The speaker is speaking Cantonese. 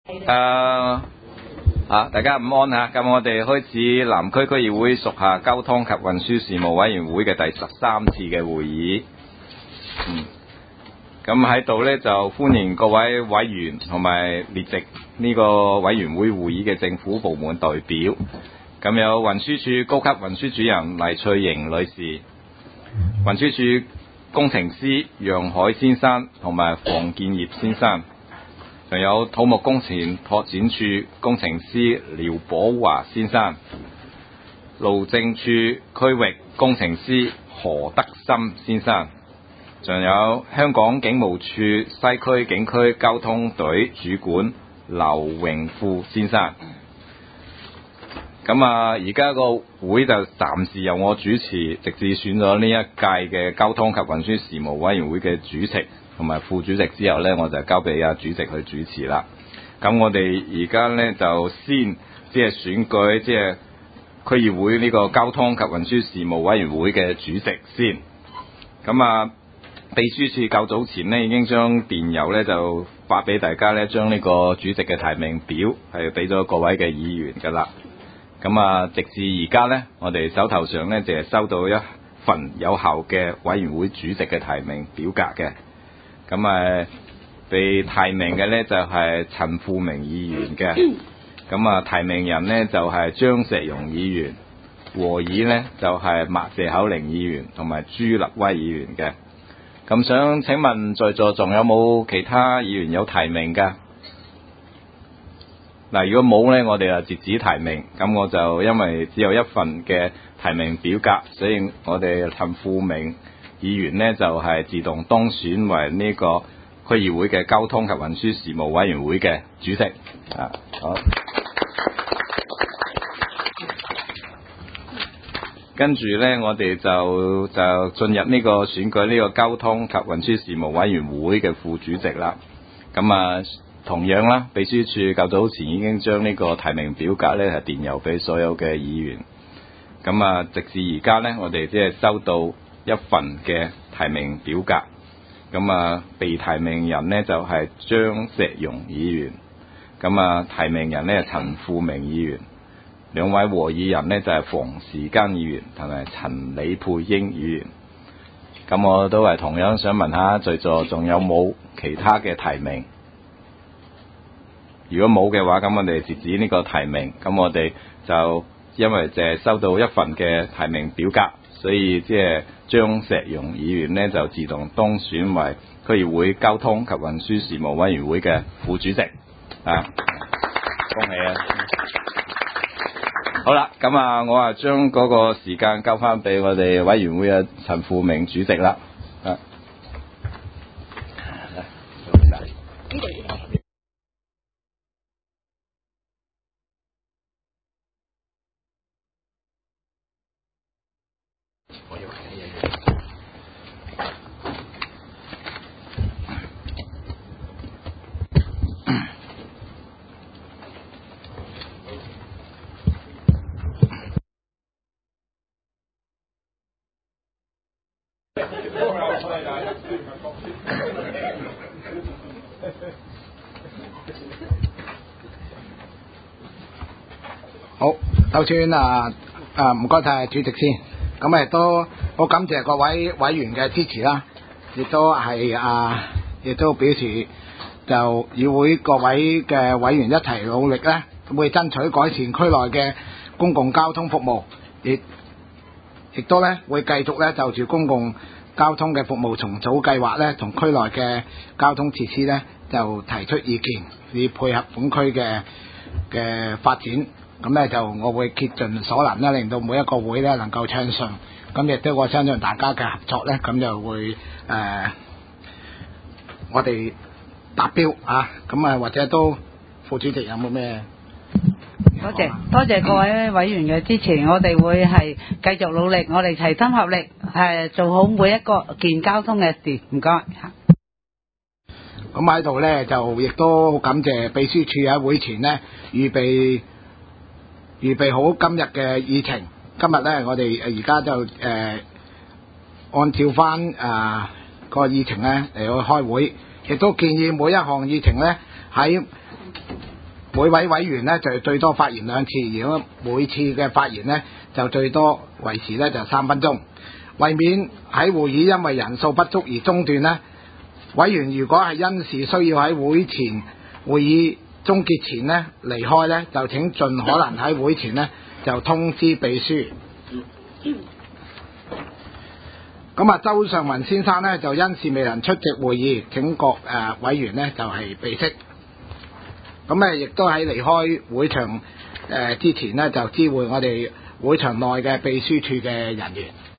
大家午安吓，咁我哋開始南區區議會屬下交通及運輸事務委員會嘅第13次嘅會議。咁喺度呢，就歡迎各位委員同埋列席呢個委員會會議嘅政府部門代表。咁有運輸署高級運輸主任黎翠瑩女士，運輸署工程師楊海先生同埋黃建業先生。仲有土木工程拓展處工程師廖寶華先生，路政處區域工程師何德森先生，仲有香港警務處西區警區交通隊主管劉榮富先生。咁而家個會就暫時由我主持，直至選咗呢一屆嘅交通及運輸事務委員會嘅主席同埋副主席之後呢，我就交俾主席去主持啦。咁我哋而家呢，就先選舉區議會呢個交通及運輸事務委員會嘅主席先。咁秘書處較早前呢已經將電郵呢就發俾大家呢，將呢個主席嘅提名表係俾咗各位嘅議員噶啦。咁直至而家呢，我哋手頭上呢，淨係收到一份有效嘅委員會主席嘅提名表格嘅。咁被提名嘅呢，就係陳富明議員嘅。咁提名人呢，就係張石榕議員，和議呢，就係麥謝口寧議員同埋朱立威議員嘅。咁想請問在座仲有冇其他議員有提名㗎？如果冇呢，我哋就截止提名。咁我就因為只有一份嘅提名表格，所以我哋陳富明議員呢，就係自動當選為呢個區議會嘅交通及運輸事務委員會嘅主席。好。跟住呢，我哋就進入呢個選舉呢個交通及運輸事務委員會嘅副主席啦。咁同樣啦，秘書處較早前已經將呢個提名表格呢係電郵俾所有嘅議員。咁直至而家呢，我哋只係收到一份嘅提名表格。咁被提名人呢，就係張石榕議員。咁提名人呢，係陳富明議員。兩位和議人呢，就係馮時耕議員同埋陳李佩英議員。咁我都係同樣想問下在座仲有冇其他嘅提名？如果冇嘅話，咁我哋截止呢個提名。咁我哋就因為淨係收到一份嘅提名表格，所以張石榕議員呢，就自動當選為區議會交通及運輸事務委員會嘅副主席。恭喜啊！好啦，咁我將嗰個時間交翻俾我哋委員會嘅陳富明主席啦。 好，首先唔該晒主席先，咁亦都好感謝各位委員嘅支持啦，亦都表示就議會各位嘅委員一齊努力咧，會爭取改善區內嘅公共交通服務，亦都咧會繼續咧就住公共交通嘅服務重組計劃咧，同區內嘅交通設施咧就提出意見，以配合本區嘅發展。咁咧就我會竭盡所能咧，令到每一個會咧能夠暢順。咁亦都我相信大家嘅合作咧，咁就會我哋達標啊！咁或者都副主席有冇咩？ 多謝各位委員嘅支持，我哋會係繼續努力，我哋齊心合力做好每一個件交通嘅事。唔該。 咁喺度咧就亦都好感謝秘書處喺會前呢預備好今日嘅議程。今日咧我哋而家就按照翻個議程咧嚟去開會，亦都建議每一項議程咧喺每位委員呢就最多發言2次，如果每次嘅發言呢就最多維持呢就3分鐘。為免喺會議因為人數不足而中斷呢，委員如果係因事需要喺會議終結前呢離開呢，就請盡可能喺會前呢就通知秘書。咁啊，周尚文先生呢就因事未能出席會議，請各委員呢就係備悉。咁亦都喺離開會場之前呢就知會我哋會場內嘅秘書處嘅人員。